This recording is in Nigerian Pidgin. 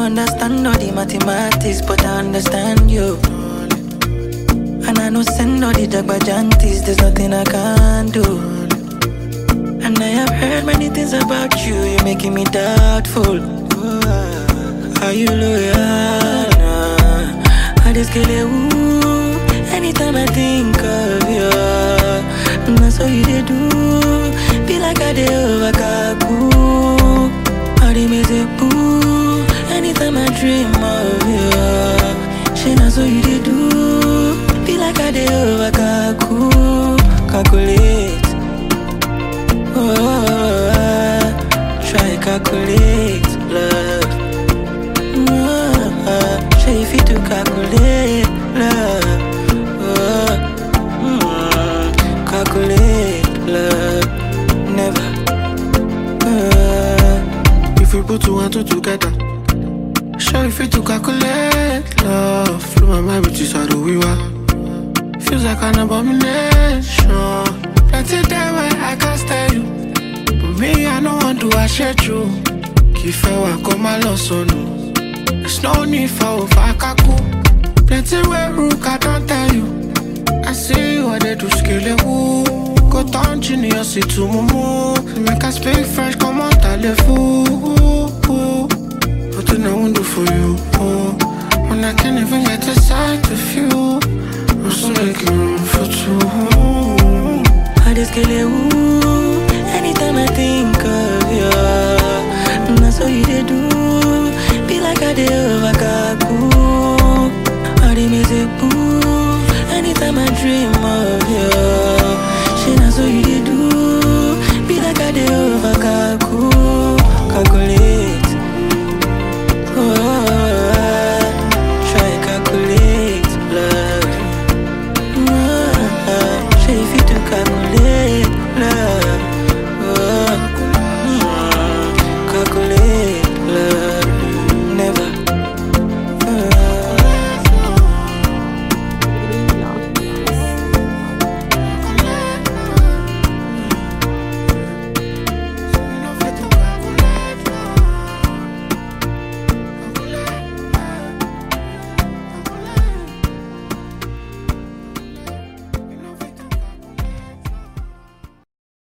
understand all the mathematics, but I understand you. And I know send all the jagbajantis, there's nothing I can't do. And I have heard many things about you, you're making me doubtful. Are you loyal? I just kill you anytime I think of you. That's all you did do. Be like I did over Kaku. All the music boo. Anytime I dream of you. She knows what you did do. Be like I did over Kaku. Calculate. Oh, try calculate, love. Say if you to calculate, love. Calculate, love. Never. If we put two and two together, sure if you to calculate, love. Flow my mind with you, so do we want. Feels like an abomination. Plenty there where I can't stay you. But me, I don't want to share you. If I want to come along, there's no need for overkaku. Plenty where rook, I don't tell you. I see you what they do skill it. Go down genius to mumu. Make us speak French, come on, tell the fool. What do I want to do for you? When I can't even get a sight of you. I'm still making room for two. I just kill you anytime I think of you. That's all you did do. Be like I did over Kaku. All the music boo. Anytime I dream